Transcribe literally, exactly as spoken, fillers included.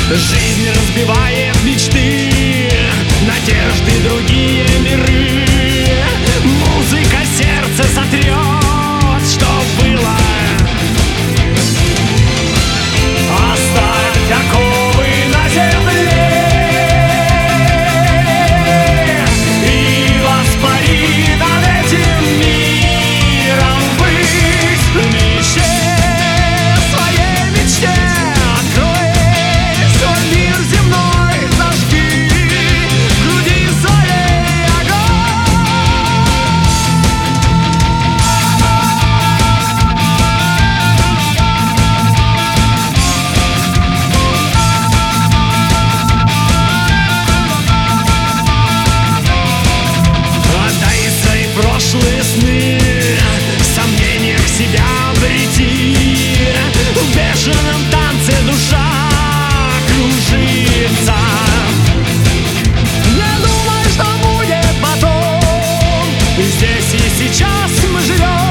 Жизнь разбивает мечты, надежды, другие миры. Музыка сердце сотрет, что было. Оставь оковы на земле и воспари над этим миром ввысь. Мечте, своей мечте открой свой мир земной, зажги в груди своей огонь. Отдай свои прошлые сны, в сомнениях себя обрети. В бешеном танце душа кружится. Не думай, что будет потом. Здесь и сейчас мы живем.